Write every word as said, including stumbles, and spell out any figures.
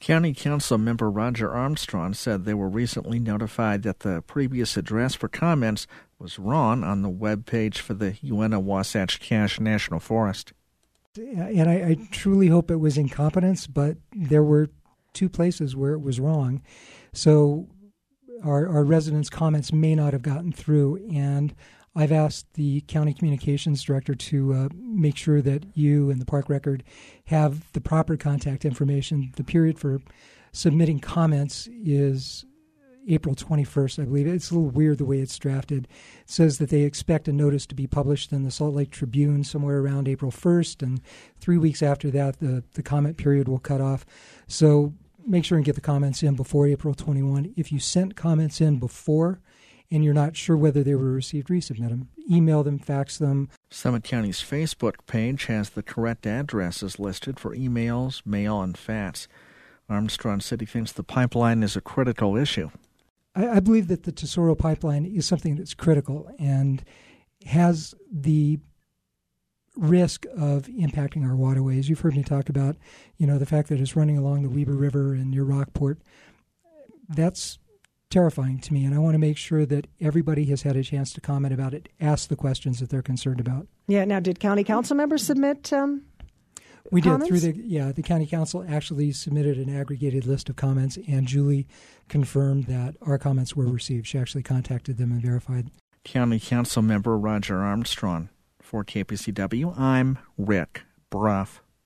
County Council member Roger Armstrong said they were recently notified that the previous address for comments was wrong on the web page for the Uinta-Wasatch Cache National Forest. And I, I truly hope it was incompetence, but there were two places where it was wrong. So our, our residents' comments may not have gotten through, and I've asked the county communications director to uh, make sure that you and the park record have the proper contact information. The period for submitting comments is April twenty-first, I believe. It's a little weird the way it's drafted. It says that they expect a notice to be published in the Salt Lake Tribune somewhere around April first, and three weeks after that, the, the comment period will cut off. So make sure and get the comments in before April twenty-first. If you sent comments in before and you're not sure whether they were received, resubmit them. Email them, fax them. Summit County's Facebook page has the correct addresses listed for emails, mail, and fax. Armstrong said he thinks the pipeline is a critical issue. I, I believe that the Tesoro pipeline is something that's critical and has the risk of impacting our waterways. You've heard me talk about, you know, the fact that it's running along the Weber River and near Rockport. That's terrifying to me, and I want to make sure that everybody has had a chance to comment about it, ask the questions that they're concerned about. Yeah. Now, did county council members submit um, we comments? did through the yeah the county council actually submitted an aggregated list of comments, and Julie confirmed that our comments were received. She actually contacted them and verified. County Council member Roger Armstrong. For K P C W, I'm Rick Bruff.